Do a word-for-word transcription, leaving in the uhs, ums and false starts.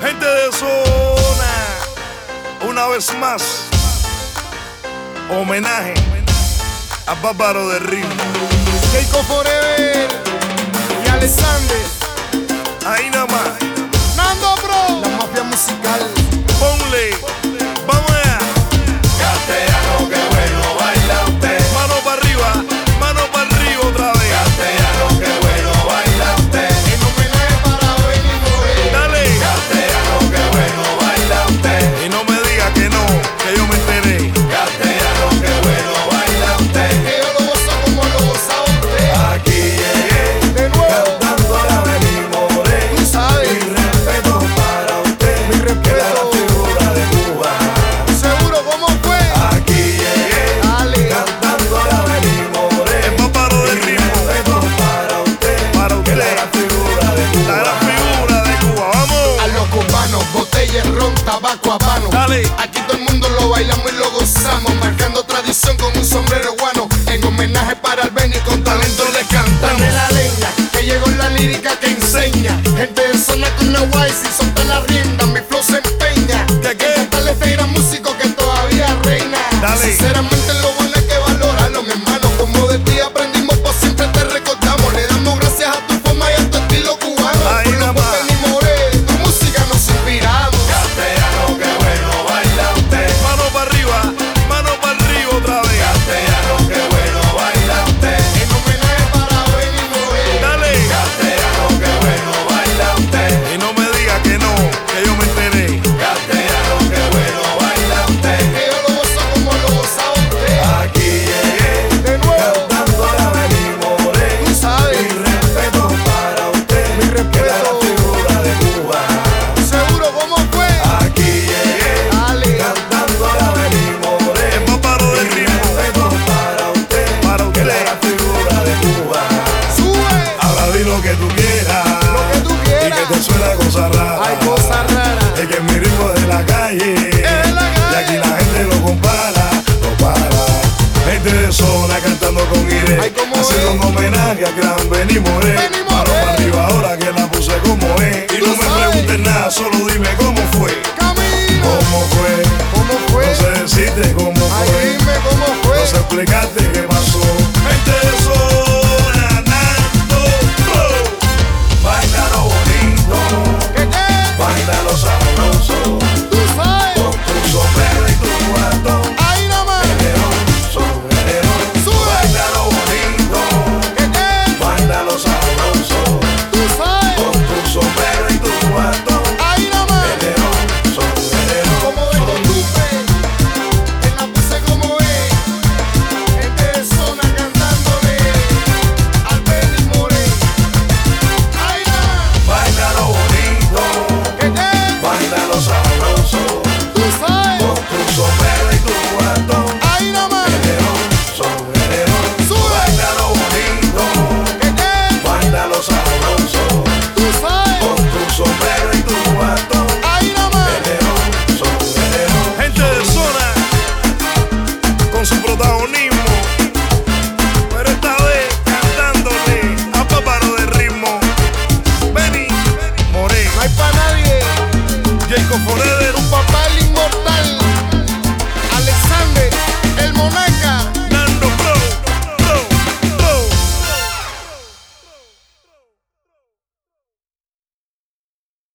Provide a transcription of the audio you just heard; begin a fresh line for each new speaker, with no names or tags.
Gente de zona, una vez más, homenaje a Bárbaro de Ritmo.
Keiko Forever y Alexander.
Ahí nada más.
Nando Bro, la mafia musical.
Ponle, vamos allá.
Castellano, qué bueno baila usted.
Mano para arriba, mano para arriba otra vez.
Castellano, qué bueno baila usted.
En homenaje para Benny Moreno.
Dale.
Castellano, qué bueno baila usted.
Y no me diga que no, que yo me enteré.
Castellano, qué bueno baila usted.
Que yo lo gozo como lo gozaba usted.
Aquí llegué,
De nuevo,
cantando la Benny Moreno.
tú sabes.
Mi respeto para usted.
Mi respeto.
Que es la figura de Cuba.
Seguro, ¿cómo fue?
Aquí llegué,
Dale.
cantando la Benny Moreno.
El Bárbaro de
Mi
Ritmo,
respeto para usted.
para
Que es
usted,
la figura de Cuba.
la gran figura de Cuba. Vamos.
A los cubanos, botella, ron, tabaco, habano.
Dale.
Aquí todo el mundo lo bailamos y lo gozamos, marcando tradición con un sombrero guano. En homenaje para el Benny, con talento le cantamos. De la leña, que llegó la lírica que enseña. Gente de zona con la guay, si solta la rienda, mi flow se empeña.
¿Qué, qué?
En cantarle este gran músico que todavía reina.
Dale.
Sinceramente lo bueno hay que valorarlo, mi hermano. Como de ti aprendimos, pues siempre te recordamos. Le damos gracias a tu forma y a tu estilo cubano.
Ahí
Por
nada
los
más.
Benny Moreno, tu música nos inspiramos.
Castellano, qué bueno baila usted.
Mano para arriba, mano para arriba otra vez.
Castellano, qué bueno baila usted.
En homenaje para Benny Moreno.
Dale.
Castellano, qué bueno baila usted.
Y no me diga que no, que yo me enteré.
Castellano, qué bueno baila usted.
Que yo lo gozo como lo gozaba usted.
Aquí llegué,
De nuevo,
cantando la Benny Moreno.
tú sabes.
Mi respeto para usted.
Mi
Que es la
respeto.
figura de Cuba.
Seguro, ¿cómo fue?
Aquí llegué,
Dale.
cantando la Benny
El
Moreno.
Bárbaro de
Mi
Ritmo,
respeto para usted.
para
Que es
usted.
la figura de Cuba.
Sube
Ahora di lo que tú quieras.
lo que tú
Y
quieras.
que te suena cosa rara.
Hay cosas raras.
Es que mi ritmo es de la calle.
Es de la
Y
calle.
aquí la gente lo compara, lo para. Gente de zona cantando con Irene.
Ay, ¿cómo
haciendo
es?
un homenaje al gran Benny Moreno.
Benny
Mano
Moreno.
para arriba ahora que la puse como es. Y
Tú
no me
sabes.
preguntes nada, solo dime cómo fue.
Camino.
¿Cómo fue?
¿Cómo fue?
No sé decirte cómo
Ay,
fue.
dime cómo fue.
No sé explicarte qué pasó. Gente de zona, Nando Bro.
Bailalo bonito.